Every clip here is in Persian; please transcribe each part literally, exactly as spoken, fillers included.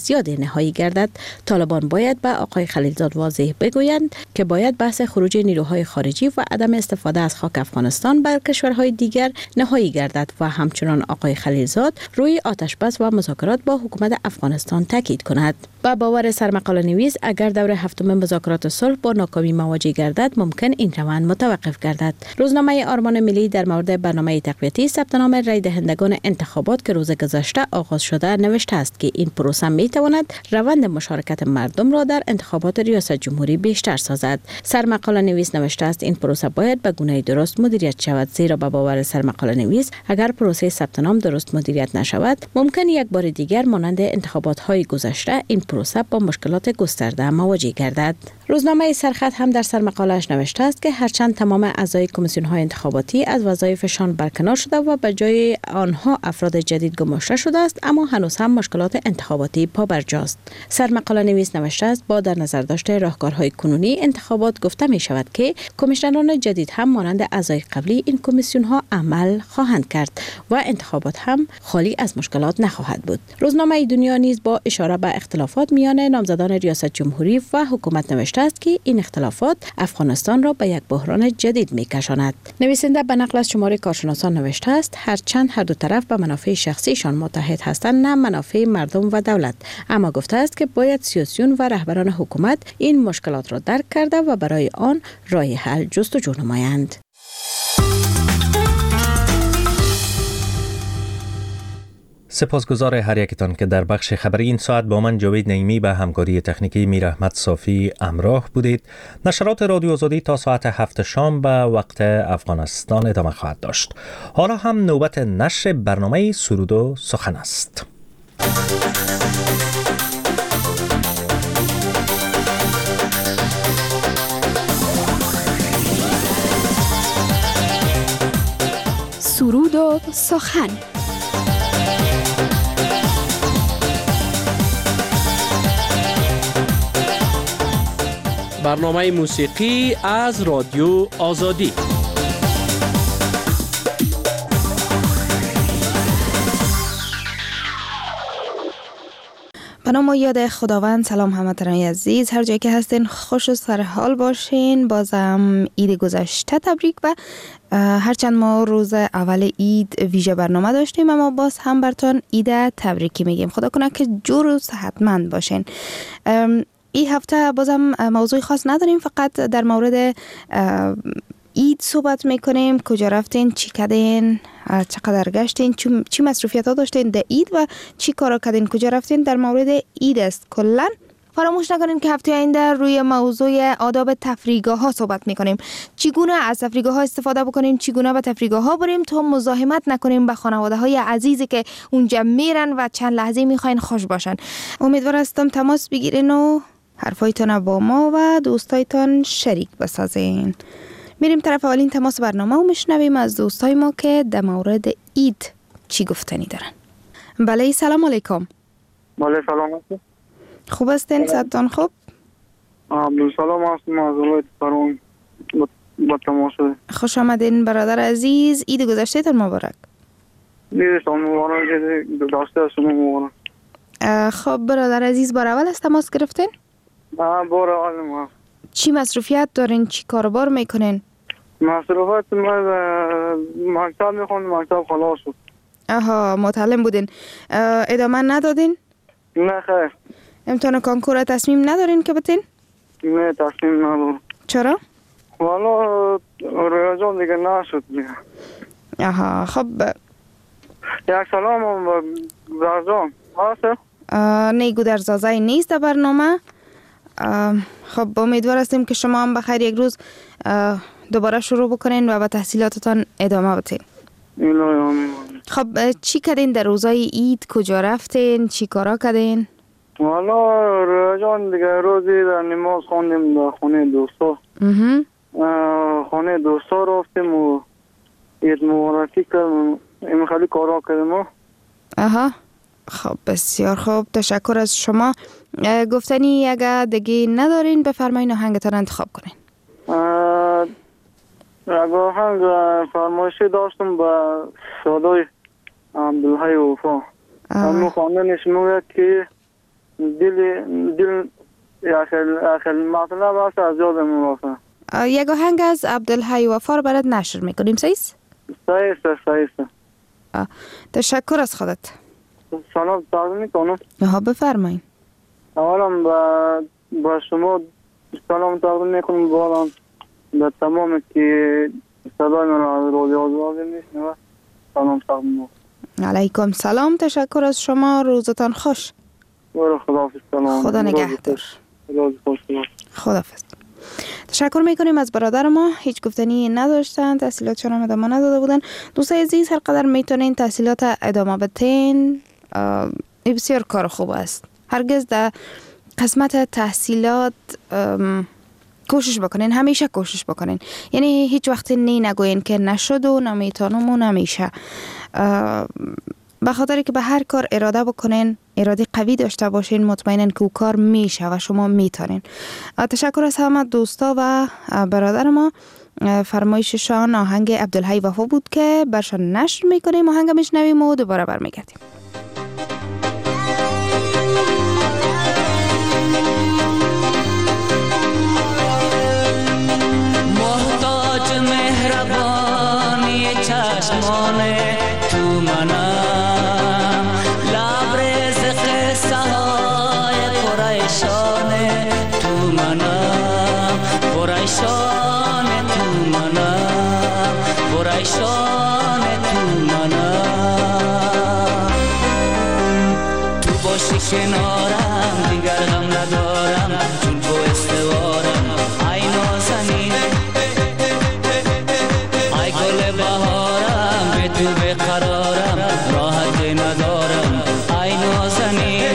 زیادی نهایی گردد، طالبان باید به آقای خلیلزاد واضح بگویند که باید بحث خروج نیروهای خارجی و عدم استفاده از خاک افغانستان بر کشورهای دیگر نهایی گردد و همچنان آقای خلیلزاد روی آتشبس و مذاکرات با حکومت افغانستان تاکید کند. با باور سرمقاله نویس اگر دور هفتم مذاکرات صلح با ناکامی مواجه گردد ممکن این روند متوقف گردد. روزنامه آرمان ملی در مورد برنامه تقویتی ثبت نام رای دهندگان انتخابات که روز گذشته آغاز شده نوشته است که این پروسه می تواند روند مشارکت مردم را در انتخابات ریاست جمهوری بیشتر سازد. سرمقاله نویس نوشته است این پروسه باید به گونه درست مدیریت شود، زیرا به باور سرمقاله نویس اگر پروسه ثبت نام درست مدیریت نشود ممکن یک بار دیگر مانند انتخابات های گذشته این پروسه با مشکلات گسترده مواجه گردد. روزنامه سرخط هم در سرمقاله‌اش نوشته است که هرچند تمام اعضای کمیسیون‌های انتخاباتی از وظایفشان برکنار شده و به جای آنها افراد جدید گماشته شده است، اما هنوز هم مشکلات انتخاباتی پابرجاست. سرمقاله نویس نوشته است با در نظر داشته راهکارهای کنونی انتخابات گفته می شود که کمیشنران جدید هم مانند اعضای قبلی این کمیسیون‌ها عمل خواهند کرد و انتخابات هم خالی از مشکلات نخواهد بود. روزنامه دنیا نیز با اشاره به اختلافات میان نامزدان ریاست جمهوری و حکومت نوشته است که این اختلافات افغانستان را به یک بحران جدید می‌کشاند. نویسنده به نقل از شماره کارشناسان نوشته است هرچند هر دو طرف به منافع شخصیشان متحد هستند نه منافع مردم و دولت، اما گفته است که باید سیاسیون و رهبران حکومت این مشکلات را درک کرده و برای آن راه حل جستجو نمایند. سپاسگزار هر یکتان که در بخش خبری این ساعت با من جاوید نعیمی به همکاری تکنیکی میر احمد صافی همراه بودید. نشرات رادیو آزادی تا ساعت هفت شام به وقت افغانستان ادامه خواهد داشت. حالا هم نوبت نشر برنامه سرود و سخن است. سرود و سخن. برنامه موسیقی از رادیو آزادی. به نام و یاد خداوند. سلام هموطنان عزیز، هر جایی که هستین خوش و سر حال باشین. بازم عید گذشته تبریک. و هرچند ما روز اول عید ویژه برنامه داشتیم اما باز هم براتون عید تبریکی میگیم. خدا کنه که جور و صحتمند باشین. این هفته بازم موضوع خاص نداریم، فقط در مورد عید صحبت میکنیم. کجا رفتین، چی کردین، چقدر گشتین، چی مصروفیت ها داشتین در عید و چی کارا کردین، کجا رفتین. در مورد عید است کلا. فراموش نکنین که هفته آینده روی موضوع آداب تفریحگاه ها صحبت میکنیم. چگونه از تفریحگاه ها استفاده بکنیم، چگونه به تفریحگاه ها بریم تا مزاحمت نکنیم به خانواده های عزیزی که اونجا میرن و چند لحظه میخواین خوش باشن. امیدوار هستم تماس بگیرین و حرفایتان با ما و دوستایتان شریک بسازین. میریم طرف اولین تماس برنامه و میشنویم از دوستای ما که در مورد عید چی گفتنی دارن. بله، سلام علیکم. بله سلام علیکم. خوب هستین؟ صحتتان خوب؟ عبدالسلام هستم از ولایت فرون با تماس. خوش آمدین برادر عزیز. عید گذشته تان مبارک. عیدتان مبارک. گذشته شما مبارک. خب برادر عزیز، بار اول از تماس گرفتین؟ آه بار اول ما. چی مصروفیت دارین؟ چی کاربار میکنین؟ مصروفیت ما مکتب میخوند، مکتب خلاص شد. آها، معلم بودین. ادامه ندادین؟ نه خیر. امتحان کنکور تصمیم ندارین که بتین؟ نه تصمیم ندارم. چرا؟ والا ریاضیات دیگه نشد دیگه. آها، خب یک سلام و برزان هسته؟ نه گودرزازه نیست در برنامه. خب امیدوار هستیم که شما هم بخیر یک روز دوباره شروع بکنین و به تحصیلاتتان ادامه بدین. خب چی کردین در روزای عید؟ کجا رفتین؟ چی کارا کردین؟ والا رجان دیگه روزی در نماز خوندیم در خونه دوستا. خونه دوستا رفتیم و عید مبارکی کردیم. این خیلی کارا کردیم. آها، خب بسیار خوب، تشکر از شما. گفتنی اگه دیگه ندارین بفرمایین آهنگتان انتخاب کنین. اگه آهنگ فرمایشی داشتم با صدای عبدالحی وفا. همون خواندنش میگه که دل دل اخر اخر مطلب است از یادم میاد. یک آهنگ از عبدالحی وفا رو برات نشر میکنیم. صحیح است؟ صحیح است، صحیح است. تشکر از خودت. سلام تقدیم میکنم. ها بفرمایید. اولا با با شما سلام تقدیم میکنم، بالا به تمام که صدای من از رادیو آزادی میشنوه سلام تقدیم میکنم. علیکم سلام، تشکر از شما، روزتان خوش. برو خداحافظ. سلام. خدا نگهدار. روز خوش. خداحافظ. تشکر میکنیم از برادر ما، هیچ گفتنی نداشتن، تحصیلاتشون هم ادامه نداده بودن. دوستای عزیز هر قدر میتونین تحصیلات ادامه بدین، این بسیار کار خوب است. هرگز در قسمت تحصیلات کوشش بکنین، همیشه کوشش بکنین، یعنی هیچ وقت نی نگوین که نشد و نمیتونم و نمیشه، به خاطر که به هر کار اراده بکنین، اراده قوی داشته باشین، مطمئنن که او کار میشه و شما میتونین. تشکر از همه دوستا و برادر ما. فرمایششان آهنگ عبدالحی وفا بود که برشان نشر میکنیم. آهنگ میشنویم و دوباره برمیگردیم. محتاج مهربانی چشمانه تو منم، لبریز قصه های پریشانه تو منم، پریشانه تو منم، پریشانه تو منم. تو باشی کنارم دیگر غم ندارم، چون تو استوارم ای نازنین، ای گل بهارم، به تو بقرارم راحت ندارم ای نازنین.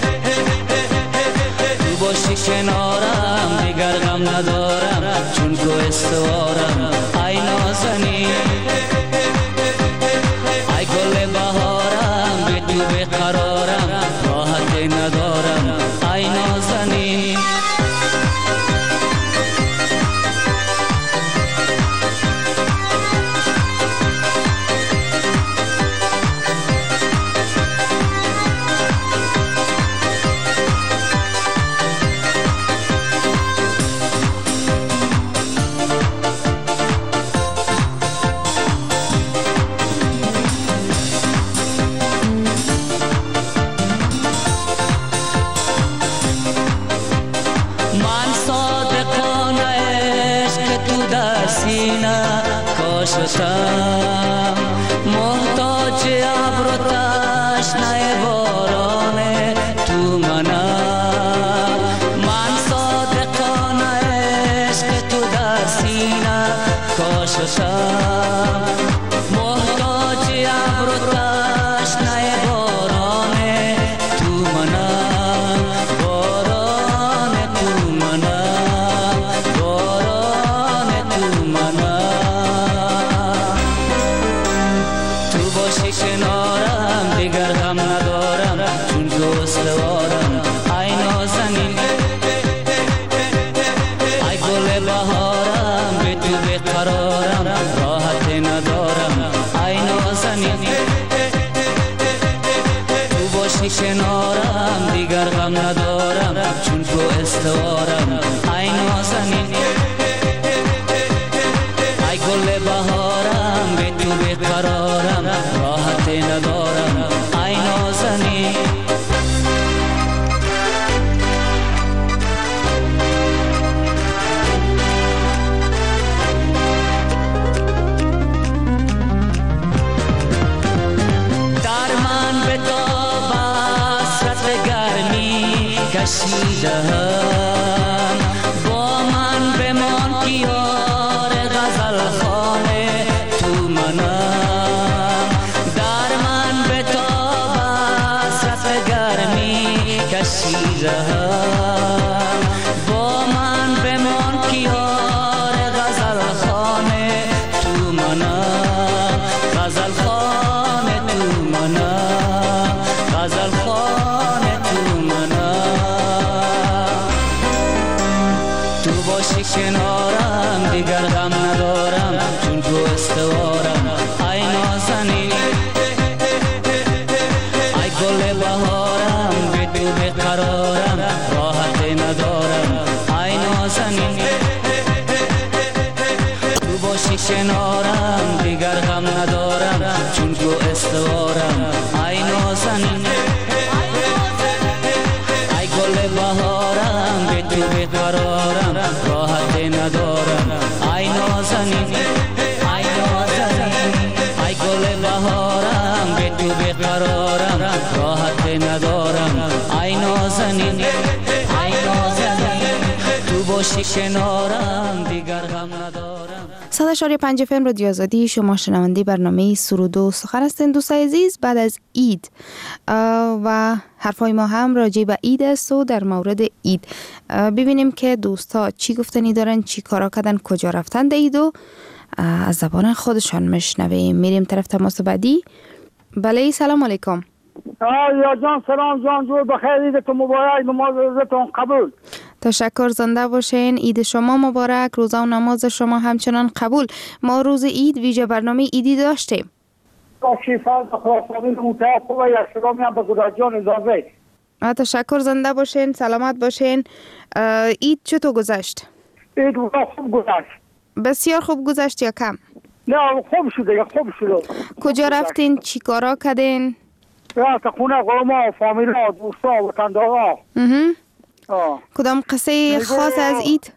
تو باشی کنارم دیگر غم ندارم، چون تو استوارم ای نازنین، ای گل بهارم، به تو بقرارم راحت ندارم ای نازنین. من صادقانه عشق تو در سینه کاشتم، محتاج ابر و تشنه باران تو منم. من صادقانه عشق تو در سینه کاشتم، محتاج ابر و تشنه باران تو منم، باران تو منم، باران تو منم. تو باشی کنارم دیگر غم ندارم، چون تو استوارم ای نازنین، ای گل بهارم، به تو بقرارم راحت ندارم ای نازنین. تو باشی کنارم دیگر غم ندارم، چون تو استوارم ای نازنین، ای گل بهارم، به تو بقرارم راحت ندارم ای نازنین. در من به تاب حسرت گرمی کشیدم، با من بمان که یار غزل خانه تو منم. در من به تاب حسرت گرمی کشیدم، با من بمان که یار غزل خانه تو منم، غزل خانه تو منم، غزل خانه تو منم. تو باشی کنارم دیگر غم ندارم، چون تو استوارم ای نازنین، ای گل بهارم، به تو بقرارم تو بیقرارم راحت ندارم ای نازنین ای نازنین ای گل بهارم به تو بیقرارم راحت ندارم ای نازنین ای نازنین تو باشی کنارم دیگر غم ندارم. صد و چهار و پنج اف ام رادیو آزادی، شما شنونده برنامه سرود و سخن هستین دوستای عزیز. بعد از عید و حرفای ما هم راجع به عید است و در مورد عید ببینیم که دوستا چی گفتنی دارن، چی کارا کردن، کجا رفتن در عید و از زبان خودشان مشنویم. میریم طرف تماس بعدی. بله سلام علیکم. یا جان سلام جان جو بخیر، عیدتون مبارک، نماز روزتون قبول. تشکر، زنده باشین. عید شما مبارک، روزه و نماز شما همچنان قبول. ما روز عید ویژه برنامه عیدی داشتیم. شیفا خداوند متعال خوبه، یا سلامی هم به گلای جان اجازه. تشکر، زنده باشین، سلامت باشین. عید چطور گذشت؟ عید خوب گذشت. بسیار خوب گذشت یا کم؟ نه خوب شده، یا خوب شده. کجا رفتین؟ چی کارا کردین؟ رفت خونه قوما، فامیلا، دوستا، وطندارا. کدام قصه خاص از عید؟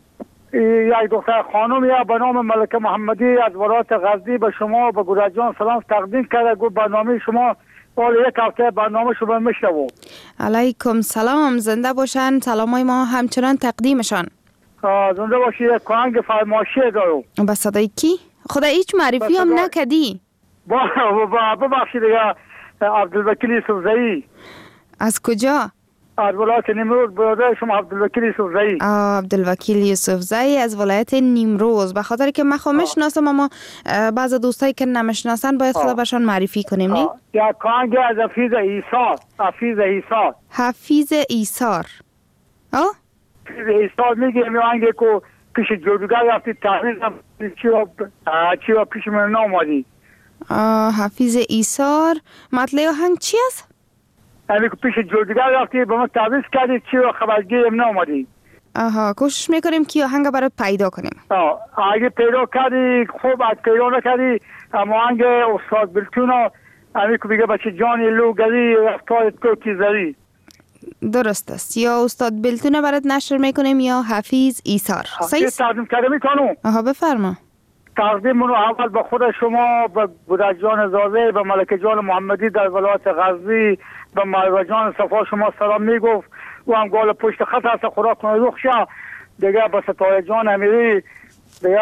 یک دختر خانم یا به نام ملکه محمدی از ولایت غزنی به شما به گلای جان سلام تقدیم کرده. گفت برنامه شما حال یک هفته برنامه شما میشنوم. علیکم سلام، زنده باشن. سلامای ما همچنان تقدیمشان. زنده باشی. یک کانگ فرمایشی دارم. با صدای کی؟ خدا هیچ معرفی هم نکدی. با ببخشید یا عبدالوکیل یوسفزئی. از کجا؟ از ولایت نیمروز. برادر شما عبدالوکیل یوسفزئی. عبدالوکیل یوسفزئی از ولایت نیمروز. به خاطر که من خو میشناسم اما بعض دوستایی که نمیشناسن باید خدا برشان معرفی کنیم. نه یا کانگ از حفیظ ایثار. حفیظ ایثار. حفیظ ایثار. آه حفیظ ایثار میگیم یا انگه که پیش جادوگر رفتی تحویل چی چی پیش من نامادی. حفیظ ایثار. مطلع آهنگ چی است؟ امی که پیش جادوگر رفتی به ما تعویض کردی چی و خبرگی ام نامادی. آها، کوشش میکنیم که آهنگ برات پیدا کنیم. آه اگه پیدا کردی خوب، از پیدا نکردی اما آهنگ استاد بلتونا امی که بگه بچه جانی لوگری رفتارت کوکی زری. درست است. یا استاد بلتونه برات نشر میکنیم یا حفیظ ایثار. صحیح تقدیم کرده میتونم. آها بفرما. تقدیم منو اول به خود شما، به گلای جان زازه، به ملکه جان محمدی در ولایت غزنی، به مروه جان صفا شما سلام میگفت. و هم گال پشت خط هست خوراک کنه روخشا دیگه. به ستاره جان امیری دیگه،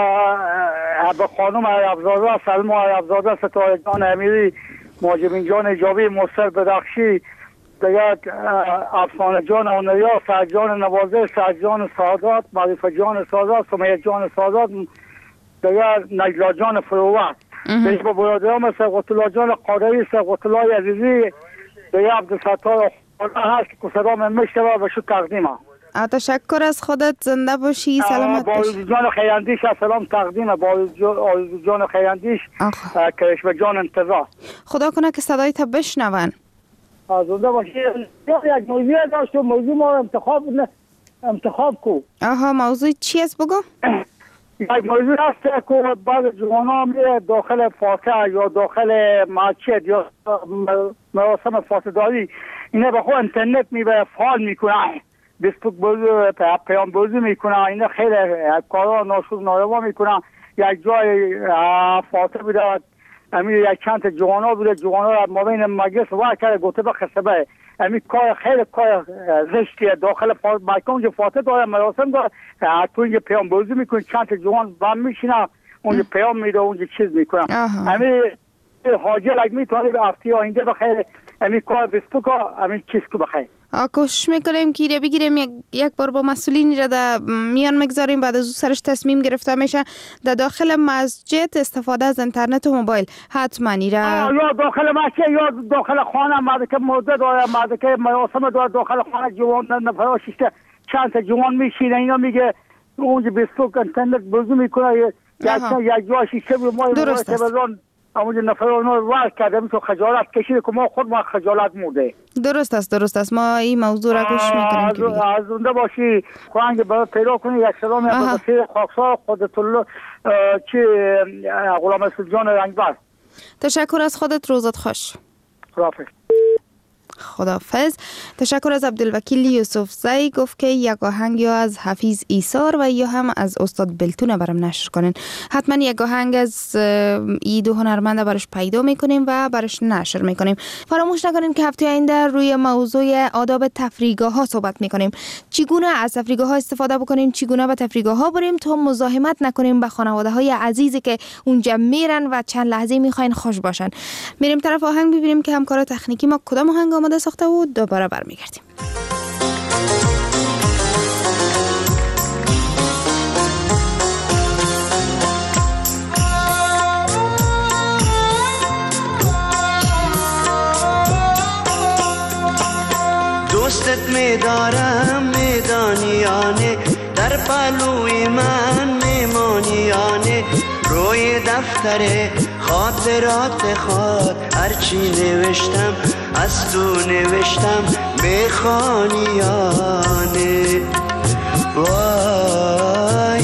به خانم عربزاده سلمو عربزاده، ستاره جان امیری، ماجبین جان ایجابی، مصر بدخشی دیگه، افسانه جان اونریا، سعد جان نوازه، سعد جان سادات، معرفه جان سادات، سمیه جان سادات دیگه، نجلا جان فروت دیگه، با برادرام مثل قطلا جان قادری، قطلا عزیزی دیگه، عبدالستار هست که سلام میشتوه و شو تقدیمه. تشکر از خودت، زنده باشی، سلامت باشی. با جان خیراندیش سلام تقدیمه، با جان خیراندیش کرش به جان انتظار. خدا کنه که صدای تا بشنون. زنده باشی. یک موضوع داشت و موضوع ما انتخاب انتخاب کو. آها، موضوع چی است بگو؟ یک موضوع هست که بعض جوانان میره داخل فاتحه یا داخل مسجد یا مراسم فاتحه‌داری اینا به خود اینترنت میبره فعال میکنه، فیسبوک بازی پیام بازی میکنه، اینا خیلی کارا ناشود ناروا میکنه. یک جای فاتحه بوده امیر یک چند جوانا بوده، جوانا را مابین مجلس وای کرده گفته به خسبه امیر کار خیلی کار زشتیه. داخل مکان جو فاتحه داره مراسم داره تو اینجا پیام بازی میکنه، چند جوان بم میشینه اونجا پیام میده، اونجا چیز میکنه. امیر حاجی لگ میتونه به هفته آینده بخیر امیر کار فیسبوک امیر چیز کو بخیر. کوشش میکنیم که بگیریم یک, یک بار با مسئولین را در میان مگذاریم، بعد از او سرش تصمیم گرفته میشه در داخل مسجد استفاده از اینترنت و موبایل حتما ایره یا داخل مسجد یا داخل خانه مرد که مرده داره، مرد که مراسم داره داخل خانه جوان نفر شیشته چند تا جوان میشینه اینا میگه اونجا فیسبوک اینترنت بازی میکنه یک یک جا شیشه به ما تلویزیون اونجا نفران رو ورد کرده میتون خجالت کشید که ما خود ما خجالت مرده. درست است درست است. ما این موضوع را گوش میکنیم که بگید از اونده باشی خوانگ برای پیدا کنی. یک سلامی از بسیر خاکسار خودت الله چی غلام اسد جان رنگبر. تشکر از خودت، روزت خوش. خداحافظ. خداحافظ. تشکر از عبدالوکیل یوسف زی، گفت که یک آهنگ یا از حفیظ ایثار و یا هم از استاد بلتونه برام نشر کنین. حتما یک آهنگ از ای دو هنرمند برش پیدا میکنیم و برش نشر میکنیم. فراموش نکنین که هفته آینده روی موضوع آداب تفریحگاه ها صحبت میکنیم. چگونه از تفریحگاه ها استفاده بکنیم، چگونه به تفریحگاه ها بریم تا مزاحمت نکنیم به خانواده های عزیزی که اونجا میرن و چند لحظه میخواین خوش باشن. میریم طرف آهنگ ببینیم که همکار تکنیکی ما کدام آهنگ آماده ساخته و دوباره برمیگردیم. دوستت میدارم میدانیانه، در پلوی من میمانیانه، روی دفتر خاطرات خود هرچی نوشتم از تو نوشتم میخوانیانه، وای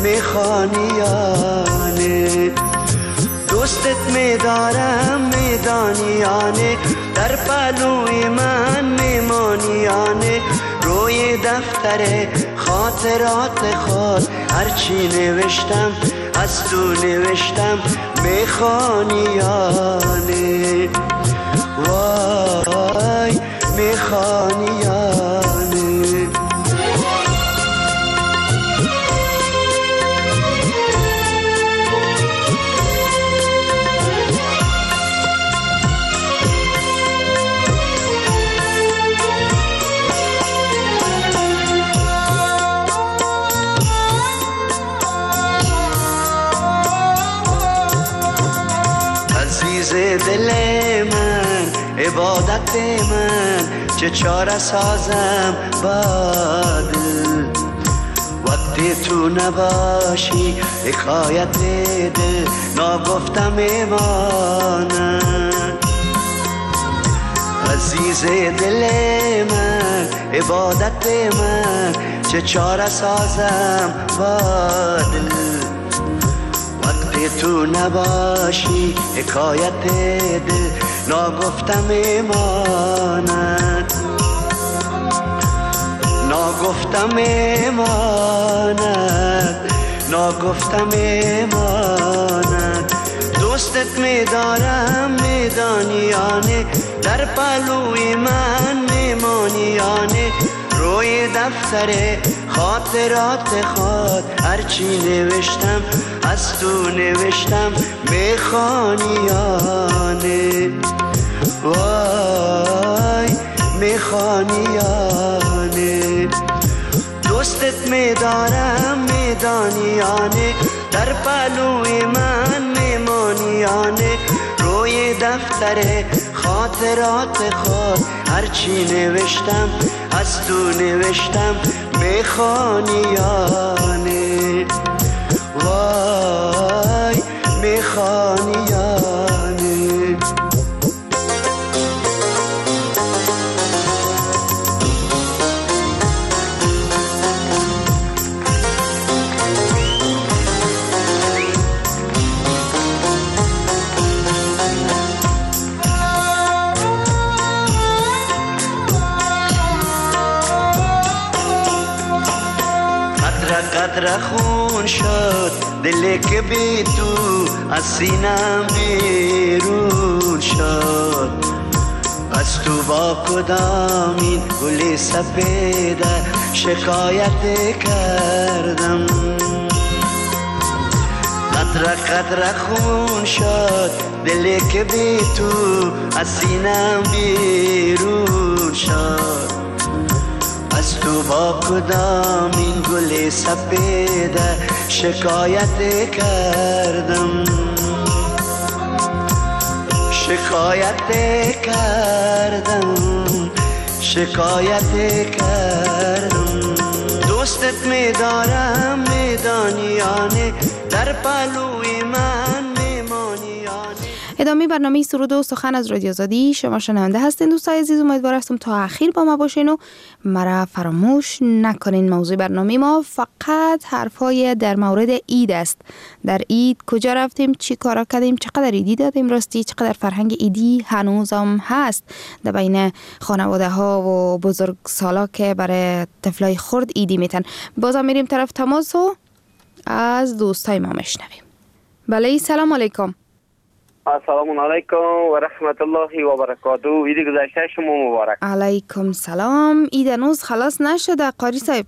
میخوانیانه. دوستت میدارم میدانیانه، در پلوی من میمانیانه، روی دفتر خاطرات خود هرچی نوشتم از تو نوشتم میخوانیانه، وای میخوانیانه. دل من عبادت من چه چاره سازم باد، وقتی تو نباشی حکایت دل ناگفتم ایمانم. عزیز دل من عبادت من چه چاره سازم باد، وقتی تو نباشی حکایت دل ناگفتم ایمانت، ناگفتم ایمانت، ناگفتم ایمانت. دوستت میدارم میدانیانه، در پلوی من میمانیانه، روی دفتر خاطرات خود هرچی نوشتم از تو نوشتم میخوانیانه، وای میخوانیانه. دوستت میدارم میدانیانه، در پلوی من میمانیانه، روی دفتر خاطرات خود هرچی نوشتم از تو نوشتم میخوانیانه، وای میخوانیانه. قطره خون شد دلی که بی تو از سینم بیرون شد، از تو با کدامین گلی سپیده شکایت کردم. قطره قطره خون شد دلی که بی تو از سینم بیرون شد، از تو با کدام این گل سپیده شکایت کردم، شکایت کردم، شکایت کردم. دوستت میدارم میدانیانه، در پلوی من میمانیانه. ادامه برنامه سرود و سخن از رادیو آزادی شما شنونده هستین. دوستای عزیز، امیدوار هستم تا اخیر با ما باشین و مرا فراموش نکنین. موضوع برنامه ما فقط حرفای در مورد عید است. در عید کجا رفتیم، چی کارا کردیم، چقدر عیدی دادیم، راستی چقدر فرهنگ عیدی هنوزم هست در بین خانواده ها و بزرگ سالا که برای طفلای خرد عیدی میتن. بازم میریم طرف تماس و از دوستای ما میشنویم. بله، سلام علیکم. السلام علیکم و رحمت الله و برکاته. عید گذشته شما مبارک. علیکم سلام. عید هنوز خلاص نشده قاری صاحب.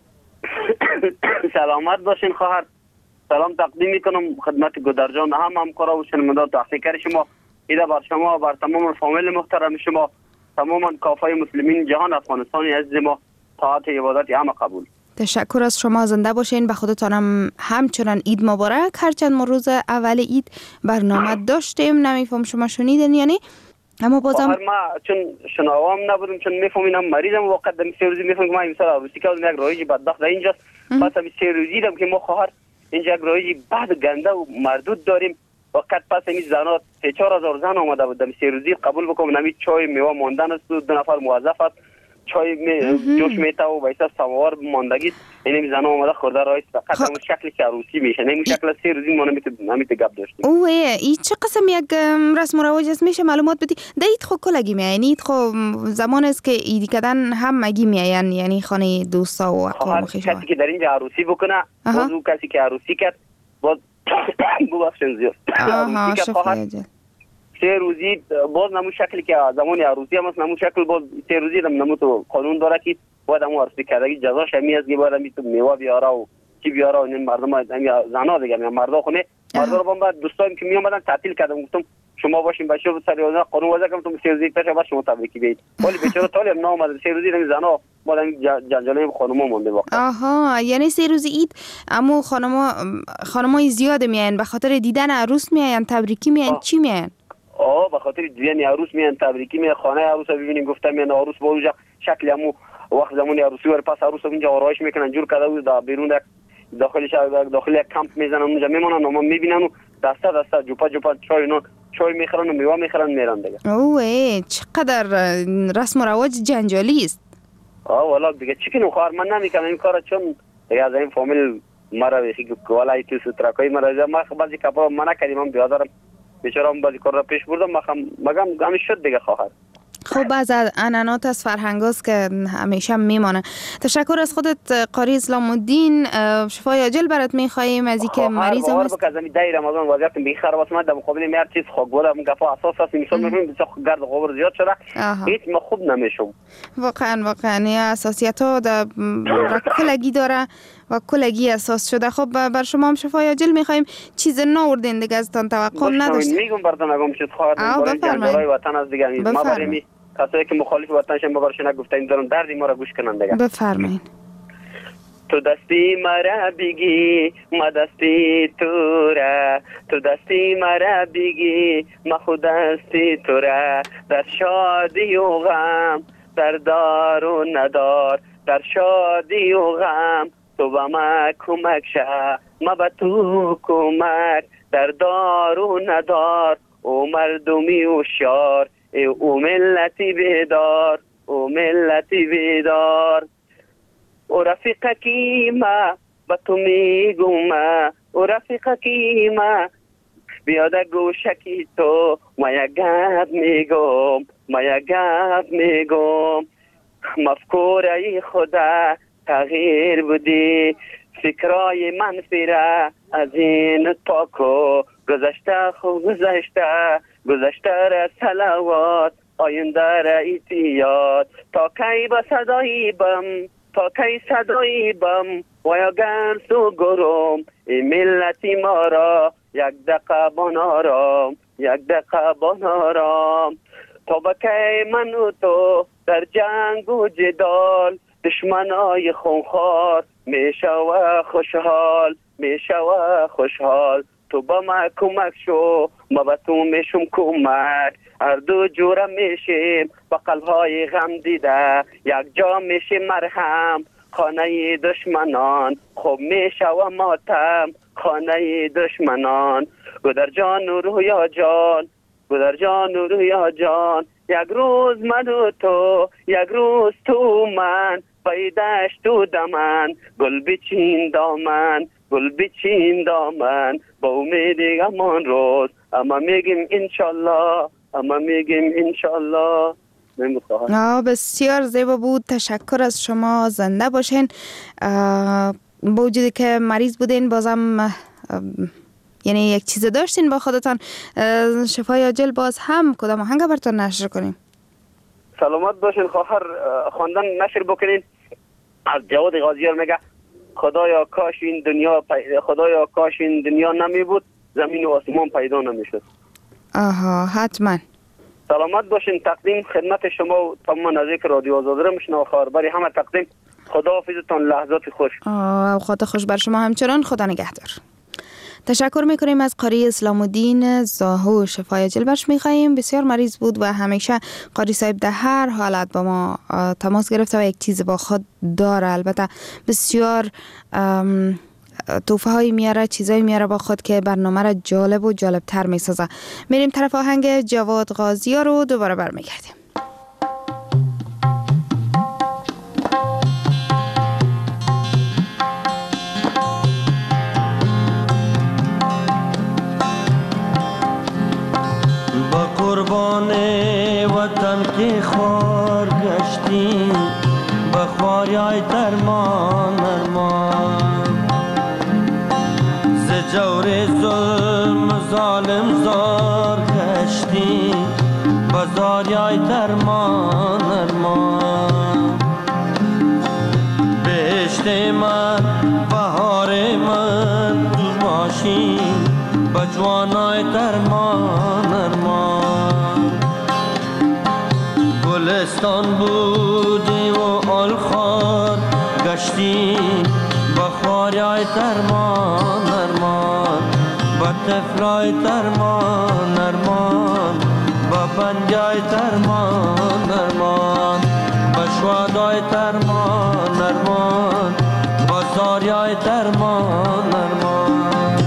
سلامت باشین خواهر. سلام تقدیم میکنم خدمت گودرجان، هم همکارا و شنوندگان تحقیقی شما. عید بر شما، بر تمام فامیل محترم شما، تماما کافه مسلمین جهان افغانستان عزیز ما. طاعت عبادت همه قبول. تشکر از شما. زنده باشین. به خودتانم همچنان عید مبارک. هرچند ما روز اول عید برنامه داشتیم، نمیفهم شما شنیدین یعنی، اما بازم ما چون شنوام نبودم، چون میفهمینم مریضم وقت دم سه روزی میفهمم ما امسال عروسی کردم، یک رایج بدبخت اینجاست. پس هم سه روزی دیدم که ما خواهر اینجا یک رایج بعد گنده و مردود داریم. وقت پس این زنات سه چهار هزار زن آمده بود دم سه روزی قبول بکنم. نمی چای میوه ماندن است، دو نفر موظف است، چای می جوش میته و وایسا سماوار ماندگی. این زنا اومده خورده رایس فقط همون شکلی که عروسی میشه، همون شکل سه روزی ما نمیتونیم نمیتونیم گپ داشتیم. اوه این چه قسم یک رسم و رواج است؟ میشه معلومات بدی؟ دید خو کلگی میاین؟ اید خو زمان است که ایدی کردن هم مگی میاین، یعنی خانه دوستا و اقوام خویشاوند. کسی که در اینجا عروسی بکنه، باز اون کسی که عروسی کرد باز ببخشید زیاد عروسی که خواهد سه روزی باز نمو شکلی که زمان عروسی هم است، نمو شکل باز سه روزی هم نمو تو قانون داره که باید همون عروسی کردگی جزاش همی از که باید همی تو میوه بیاره و چی بیاره و این مردم همی زنا دیگه همی مردا خونه مردا رو بام بعد دوستایم که می اومدن تعطیل کردم، گفتم شما باشین بچه و سری اونا قانون وضع کردم تو سه روزی پیش باش شما تبریکی بیایید، ولی بیچاره تالی هم نامد سه روزی همی زنا باید همی جنجالی خانوما مونده واقعا. آها، یعنی سه روز عید اما خانما خانمای زیاد میاین به خاطر دیدن عروس میاین، تبریکی میاین، چی میاین؟ آه به خاطر دیدن عروس میان، تبریکی میان، خانه عروس ببینیم. گفتم میان عروس با اونجا شکلی همو وقت زمان عروسی ور پس عروس اونجا آرایش میکنن جور کرده بود دا بیرون داخل شهر داخل یک کمپ میزنن اونجا میمونن و ما میبینن و دسته دسته جوپا جوپا چای نو چای میخرن و میوه میخرن میرن دیگه. اوه چقدر رسم و رواج جنجالی است. آه والا دیگه چی کنم خواهر، من نمیکنم این کارا چون دیگه از این فامیل مرا بخی والا تو سترکای مرا ما بعضی کپا منع کردیم من بیادرم بیچاره هم بعضی کار را پیش بردم مگم همین شد دیگه خواهر. خب از انانات از فرهنگاست که همیشه میمانه. تشکر از خودت قاری اسلام الدین، شفای عاجل برات میخوایم از اینکه مریض هم است. خواهر دای رمضان وضعیت بخیر واسه من در مقابل هر چیز خوگوله من گفا اساس است مثلا میبینیم بسیار گرد غبار زیاد شده هیچ ما خوب نمیشم. واقعا واقعا یا اساسیت‌ها در کلگی داره و کلگی اساس شده. خب بر شما هم شفای عاجل میخوایم. چیز نوردین دیگه ازتان توقع نداشت. میگم براتون نگم چیز خواهر برای جنجالای وطن از دیگه ما برای کسایی که مخالف وطنشن ما برشون نگفتیم دارن دردی ما را گوش کنن دیگه. بفرمایید. تو دستی مرا بگی ما دستی تو را، تو دستی مرا بگی ما خود دستی تو را، در شادی و غم در دار و ندار، در شادی و غم تو با ما کمک شه، ما با تو کمک در دار و ندار، او مردمی و شار او ملتی بیدار، او ملتی بیدار. او رفیقه کی ما با تو میگم، او رفیقه کی ما بیاده گوشکی تو ما یک گپ میگم، ما یک گپ میگم. مفکوره خدا تغییر بودی، فکرای منفی را از این پاکو، گذشته خو گذشته گذشته را صلوات، آینده را ایتیاد. تا کی با صدایی بم، تا کی صدایی بم و یا گرس و گرم، این ملتی ما را یک دقیقه بانارام، یک دقیقه بانارام. تا با کی من و تو در جنگ و جدال، دشمنای خونخوار میشوه خوشحال، میشوه خوشحال. تو با ما کمک شو ما با تو میشم کمک، هر دو جوره میشیم با قلبهای غم دیده، یک جا میشیم مرهم خانه دشمنان، خوب میشوه ماتم خانه دشمنان. گودر جان و رویا جان گذر جان و رویا جان، یک روز من و تو، یک روز تو من، پیداش تو دمن، گل بچین دامن، گل بچین دامن، با امید همان روز، اما میگیم انشالله، اما میگیم انشالله. آه بسیار زیبا بود. تشکر از شما. زنده باشین. با وجودی که مریض بودین بازم یعنی یک چیز داشتین با خودتان، شفای عاجل باز هم کدام آهنگ براتون نشر کنیم؟ سلامت باشین خواهر. خواندن نشر بکنین. از جواد غازیار میگه خدایا کاش این دنیا پی... خدایا کاش این دنیا نمی بود، زمین و آسمان پیدا نمیشد. آها حتما. سلامت باشین. تقدیم خدمت شما و تمام نزدیک رادیو آزادی را میشنوم خواهر. برای همه تقدیم. خداحافظتان. لحظات خوش. اوقات خوش بر شما همچنان. خدا نگهدار. تشکر میکنیم از قاری اسلام الدین زاهو. شفای عاجل برش میخواییم. بسیار مریض بود و همیشه قاری صاحب در هر حالت با ما تماس گرفته و یک چیز با خود داره. البته بسیار توفه های میاره، چیزایی میاره با خود که برنامه را جالب و جالب تر میسازه. میریم طرف آهنگ جواد غازیار رو دوباره برمیگردیم. قربان وطن که خوار گشتی، بخواریای درمان ارمان، ز جور ظلم ظالم زار گشتی، بزاریای درمان ارمان، بهشت من بهار من تو باشی، بجوانای درمان ارمان، گلستان بودی و آلخار گشتی، بخواریای درمان ارمان، با طفلای درمان ارمان، با بنجای درمان ارمان، با شوادای درمان ارمان، با زاریای درمان ارمان.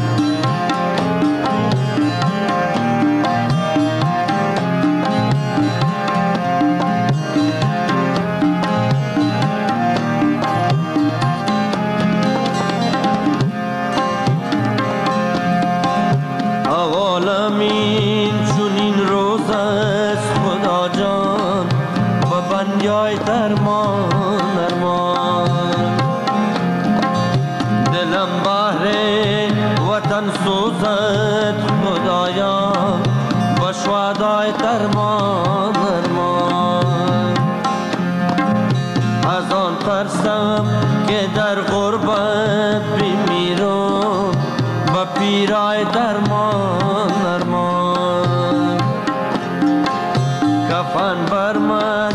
جای درمان ارمان، دلم بهر وطن سوزد خدایا، با شوادای درمان ارمان، از آن ترسم که در غربت بمیرم، با پیرای درمان ارمان، کفن بر من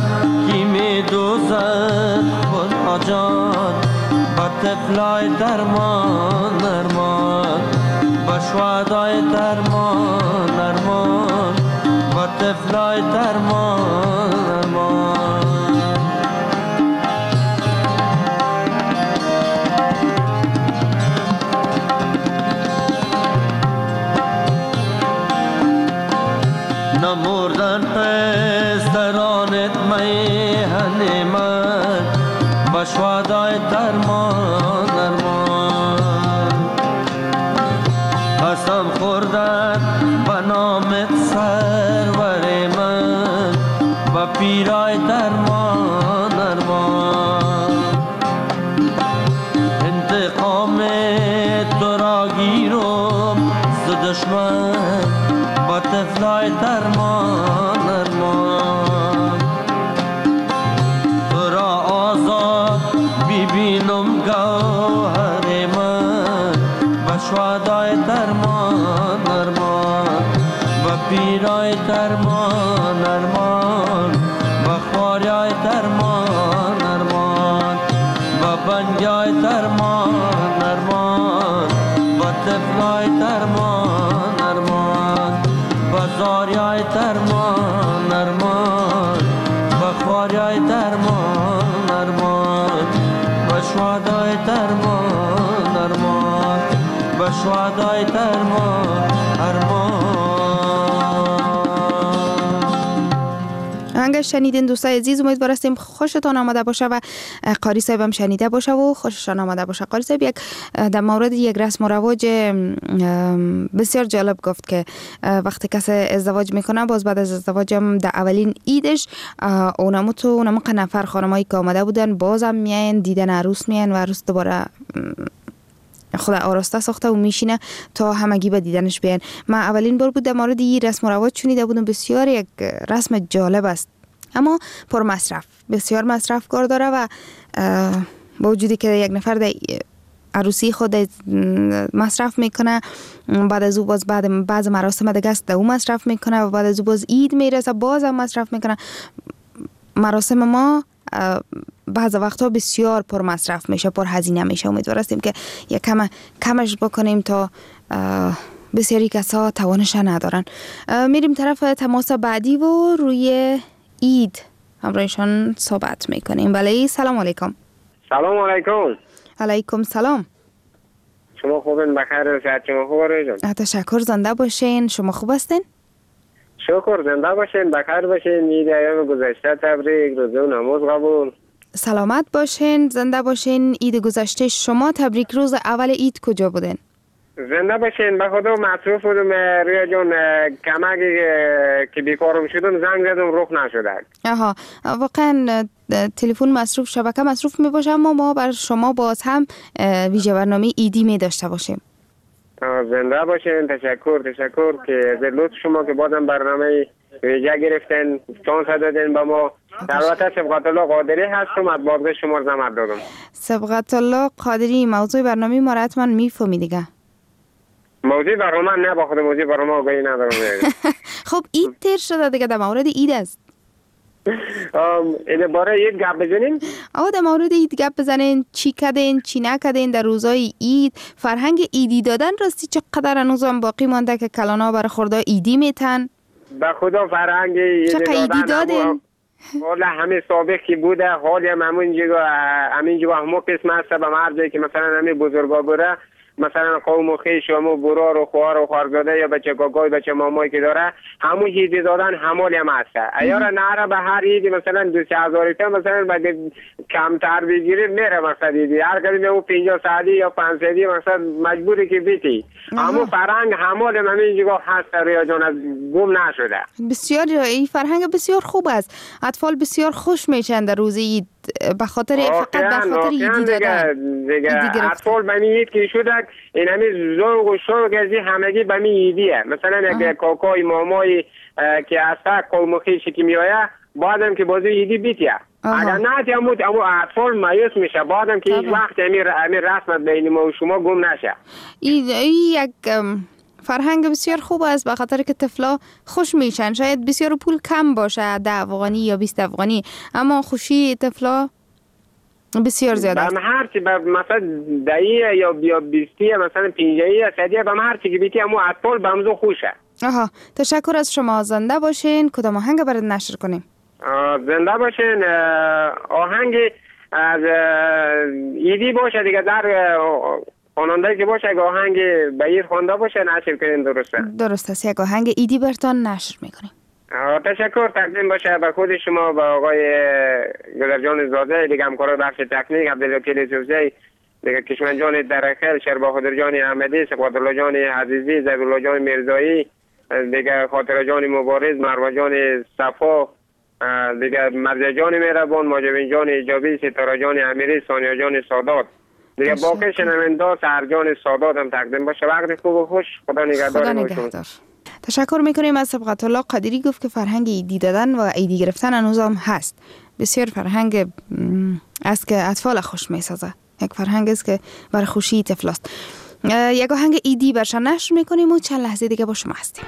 دوزد خدا جان، با طفلای درمان ارمان، با شوادای درمان ارمان، با طفلای درمان ارمان. نمردن پسترانت میهن من، با شوادای درمان ارمان، قسم خوردن به نامت سرور من، با پیرای درمان ارمان، انتقام تو را گیرم ز دشمن، با طفلای درمان ارمان، تو را آزاد ببینم گوهر من، با شوادای درمان ارمان، با پیرای درمان ارمان، با خواریای درمان ارمان، با بنجای درمان ارمان، با طفلای درمان ارمان، با زاریای درمان ارمان، با خواریای درمان ارمان، با شوادای درمان ارمان، با شوادای درمان ارمان. فرهنگ شنیدین دوستای عزیز. امیدوار هستیم خوشتان آمده باشه و قاری صاحب هم شنیده باشه و خوششان آمده باشه. قاری صاحب یک در مورد یک رسم و رواج بسیار جالب گفت که وقتی کسی ازدواج میکنه باز بعد از ازدواج هم در اولین عیدش اونمو تو اونمو نفر خانمایی که آمده بودن بازم میاین دیدن عروس میاین و عروس دوباره خود آراسته ساخته و میشینه تا همگی به دیدنش بیان. من اولین بار بود در مورد این رسم و رواج شنیده بودم. بسیار یک رسم جالب است اما پر مصرف، بسیار مصرف کار داره و با وجودی که یک نفر در عروسی خود مصرف میکنه، بعد از او باز بعد بعض مراسم دیگه است او مصرف میکنه و بعد از او باز عید میرسه باز هم مصرف میکنه. مراسم ما بعض وقتا بسیار پر مصرف میشه، پر هزینه میشه. امیدوار هستیم که یک کم کمش بکنیم تا بسیاری کسا توانش ندارن. میریم طرف تماس بعدی و روی عید همراهشان صحبت میکنیم. بله سلام علیکم. سلام علیکم. علیکم سلام. شما خوبین؟ بخیر صحت شما خوبه جان؟ تشکر، زنده باشین. شما خوب هستین؟ شکر، زنده باشین، بخیر باشین. عید ایام گذشته تبریک، روزه و نماز قبول. سلامت باشین، زنده باشین. عید گذشته شما تبریک. روز اول عید کجا بودین؟ زنده باشین. به خدا مصروف بودم رویا جان، کمکی که بیکارم شدم زنگ زدم رخ نشده. آها، واقعا تلفن مصروف، شبکه مصروف می باشه، اما ما بر شما باز هم ویژه برنامه عیدی می داشته باشیم. زنده باشین. تشکر تشکر که از لطف شما که بازم برنامه ویژه گرفتن، چانس دادین به ما. البته سبقت الله قادری هستم، از بارده شما زحمت دادم. سبقت الله قادری، موضوع برنامه ما را حتما میفهمی دیگه. موضوع برنامه نه، با خود موضوع برنامه آگاهی ندارم. خب عید تیر شده دیگه، در مورد عید است. این باره عید گپ بزنین؟ آه در مورد عید گپ بزنین. چی کردین چی نکردین در روزای عید؟ فرهنگ عیدی دادن راستی چقدر هنوز هم باقی مانده که کلانا برای خورده عیدی میتن؟ به خدا فرهنگ عیدی دادن حالا همه سابق که بوده، حالی هم همونجا همینجا همون قسم هست به مرده که مثلا همه بزرگا بوده، مثلا قوم و خیش همون برار و خوار و خوارزاده یا بچه کاکای بچه مامایی که داره همون عیدی دادن همالی هم هسته. ایارا نهره به هر عیدی مثلا دو سه هزاری تا مثلا باید کمتر بگیرید میره مثلا عیدی هر کدیم همون پینجا ساعتی یا پنج ساعتی مثلا مجبوری که بیتی. همون فرهنگ همالی هم همینجا هست رویا جان، از گم نشده. بسیار این فرهنگ بسیار خوب است. اطفال بسیار خوش میشن در روز عید به خاطر فقط به خاطر عیدی دادن. دیگه اطفال به می عید که شده این همین زوج و شوق از همگی به می عیدیه. مثلا اگه کاکای مامای که اصلا قوم و خیشی که میآیه بعدم که بازی عیدی بیتیه. اگر نه تیموت اما اطفال مایوس میشه بعدم که این وقت امیر امیر رسمت بین ما و شما گم نشه. این یک فرهنگ بسیار خوب است به خاطر که طفلا خوش میشن. شاید بسیار پول کم باشه، ده افغانی یا بیست افغانی، اما خوشی طفلا بسیار زیاده است. به هر چی مثلا دهی یا بیا بیستی مثلا پنجایی صدیه به هر چی که بیتی اما اطفال به همزو خوشه. آها، تشکر از شما. زنده باشین. کدام آهنگ برات نشر کنیم؟ زنده باشین. آهنگ از ایدی باشه دیگه، در خواننده که باشه، اگه آهنگ بیر خوانده باشه نشر کنین. درسته؟ درست است. یک آهنگ ایدی برتان نشر میکنیم. تشکر تقدیم باشه به خود شما، به آقای گذرجان زاده دیگه، همکار بخش تکنیک عبدالوکیل سوزی دیگه، کشمن جان درخل، شرباخدر جان احمدی، سقوط الله جان عزیزی، زید الله جان میرزایی دیگه، خاطر جان مبارز، مروه جان صفا دیگه، مرزا جان مهربان، ماجبین جان ایجابی، ستاره جان امیری، ثانیه جان سادات دیگه، باقی شنونده سحر جان سادات هم تقدیم باشه. وقت خوب و خوش. خدا نگهدار. تشکر میکنیم از سبقت الله قادری. گفت که فرهنگ عیدی دادن و عیدی گرفتن هنوز هم هست. بسیار فرهنگ است که اطفال خوش میسازه. یک فرهنگ است که برای خوشی طفل است. یک آهنگ عیدی برشان نشر میکنیم و چند لحظه دیگه با شما هستیم.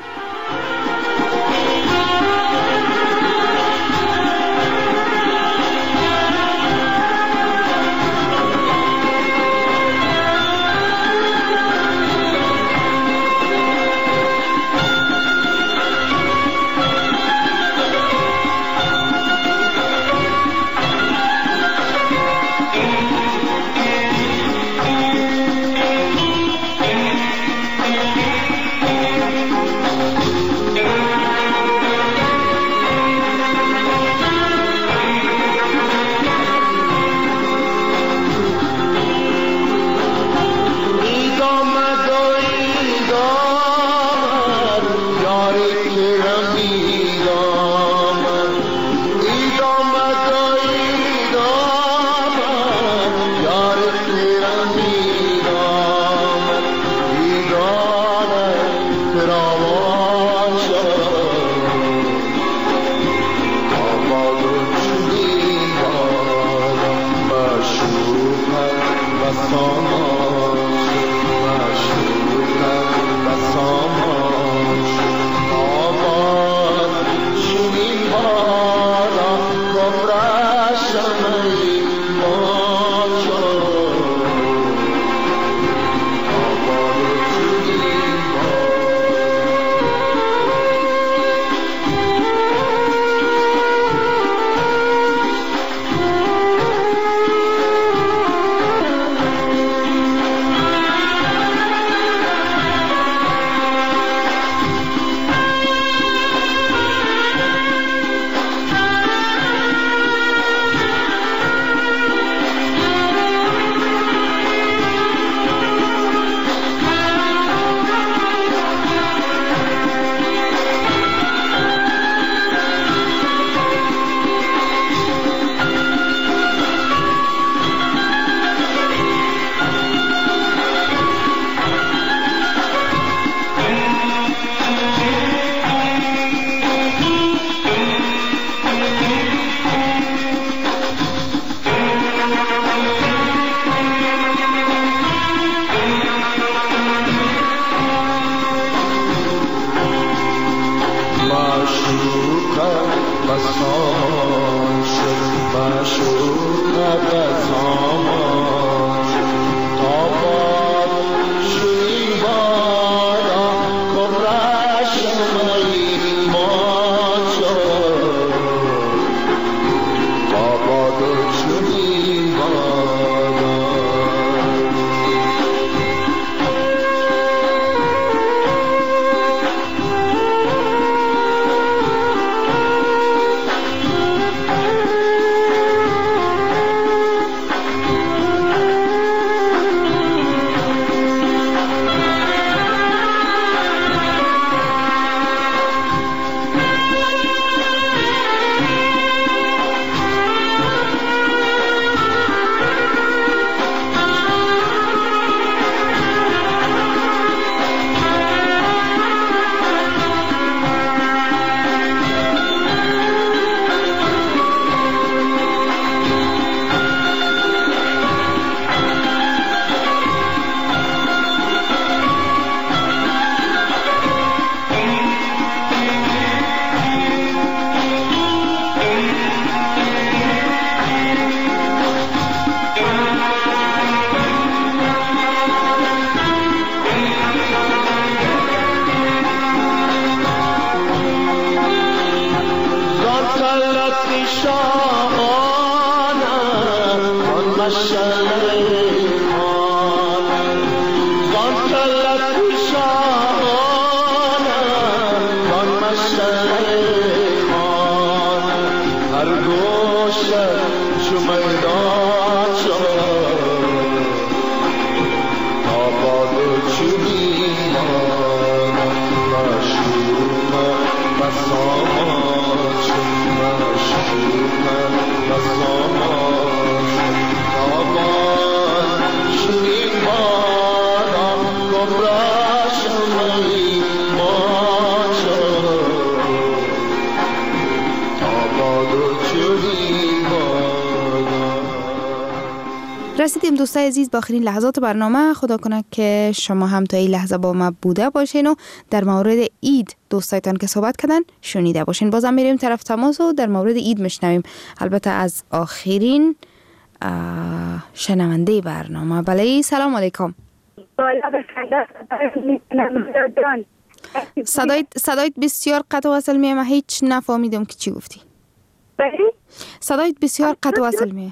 رسیدیم دوستای عزیز با آخرین لحظات برنامه. خدا کنه که شما هم تا این لحظه با ما بوده باشین و در مورد عید دوستایتان که صحبت کردن شنیده باشین. بازم میریم طرف تماس و در مورد عید میشنویم، البته از آخرین شنونده برنامه. بله سلام علیکم. صدایت صدایت بسیار قطع و وصل میه، من هیچ نفهمیدم که چی گفتی. بله صدایت بسیار قطع و وصل میه.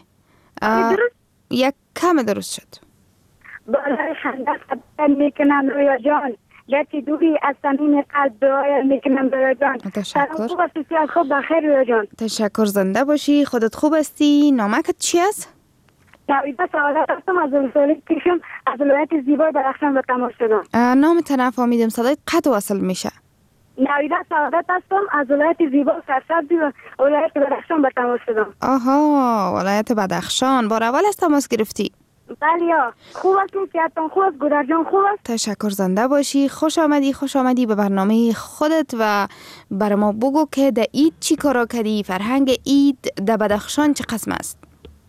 یک کم درست شد. بالای خنده خبر میکنم رویا جان، گرچه دوری از صمیم قلب دعای میکنم رویا جان. تشکر. خوب است، بسیار خوب، بخیر رویا جان. تشکر، زنده باشی. خودت خوب هستی؟ نامکت چی است؟ نویده سعادت هستم، از ولسوالی کشم، از ولایت زیبای بدخشان به تماس شدم. نامت نفهمیدم، صدایت قطع و وصل میشه. نویده سعادت هستم، از ولایت زیبا سرسبزی و ولایت بدخشان به تماس شدم. آها، ولایت بدخشان. بار اول از تماس گرفتی؟ بله یا خوب هستیم، صحتتان خوب است، گودر جان خوب است. تشکر، زنده باشی. خوش آمدی خوش آمدی به برنامه خودت و بر ما بگو که در عید چی کارا کردی؟ فرهنگ عید در بدخشان چه قسم است؟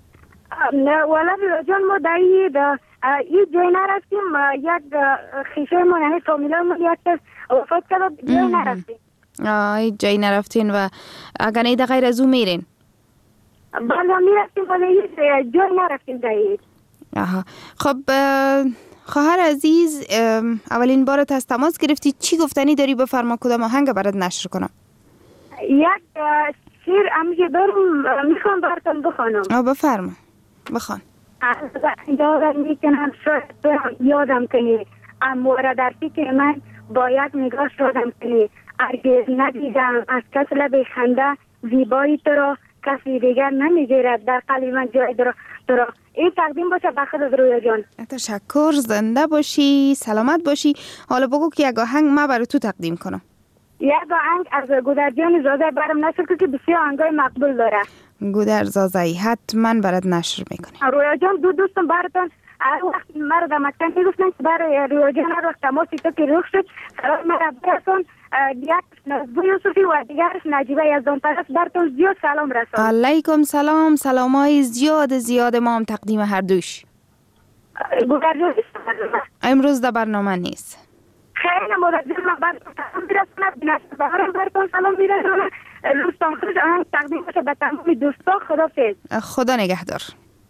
نه والا جان، ما در عید عید جای نرفتیم، یک خیشه ما یعنی فامیلا ما یک کس وفات کرد، جای نرفتیم. آه جای نرفتین و اگر نه غیر از او میرین؟ بله میرفتیم ولی جای نرفتیم در عید. آها خب خواهر عزیز، اولین بارت از تماس گرفتی، چی گفتنی داری؟ بفرما، کدام آهنگ برات نشر کنم؟ یک شعر همیشه دارم، میخوام براتون بخوانم. آه بفرما بخوان. یادم میکنم شاید تو یادم کنی، اما در فکر من با یک نگاه شدم کنی. هرگز ندیدم از کس لب خنده زیبایی تو را کسی دیگر نمیگیرد در قلب من جای تو را. این تقدیم باشه بخیر رویا جان. تشکر، زنده باشی، سلامت باشی. حالا بگو که یک آهنگ ما برای تو تقدیم کنم. یک آهنگ از گودر جان زاده برام نشر که بسیار آهنگای مقبول داره. گودر زازایی حتما برات نشر میکنه. رویا جان دو دوستم براتون هر وقت مرا در مکتب میگفتن که برای رویا جان هر وقت تماسی تو که روخ شد سلام مرا براتون، یک نزبو یوسفی و دیگرش نجیبه یزدان پرست براتون زیاد سلام رسان. علیکم سلام، سلامای زیاد زیاد ما هم تقدیم هر دوش. گودر جان امروز در برنامه نیست. خیلی مدرزیم من براتون سلام میرسونم، بینشت بهارم براتون سلام میرسونم. دوستان خودش آهنگ تقدیم باشه به تمام دوستا. خدا فیض. خدا نگهدار.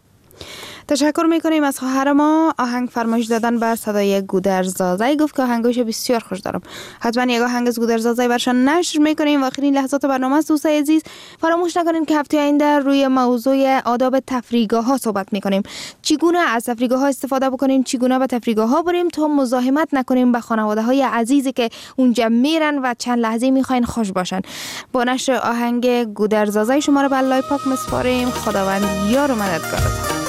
تشکر میکنیم از خواهر ما. آهنگ فرمایش دادن بر صدای گودرزازی، گفت که آهنگش بسیار خوش دارم. حتما یک آهنگ از گودرزازی برشان نشر میکنیم. و آخرین لحظات برنامه است دوستای عزیز. فراموش نکنیم که هفته آینده روی موضوع آداب تفریحگاه ها صحبت میکنیم. چگونه از تفریحگاه ها استفاده بکنیم، چگونه به تفریحگاه ها بریم تا مزاحمت نکنیم با خانواده های عزیزی که اونجا میرن و چند لحظه میخواین خوش باشن. با نشر آهنگ گودرزازی شما رو به الله پاک مسپاریم. خداوند یار و مددگارتون.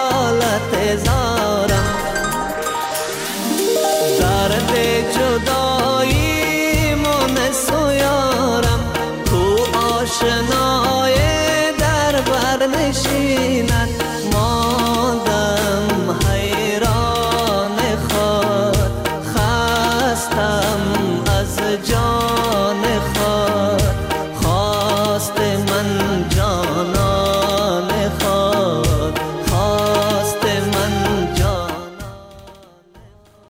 Dar de juda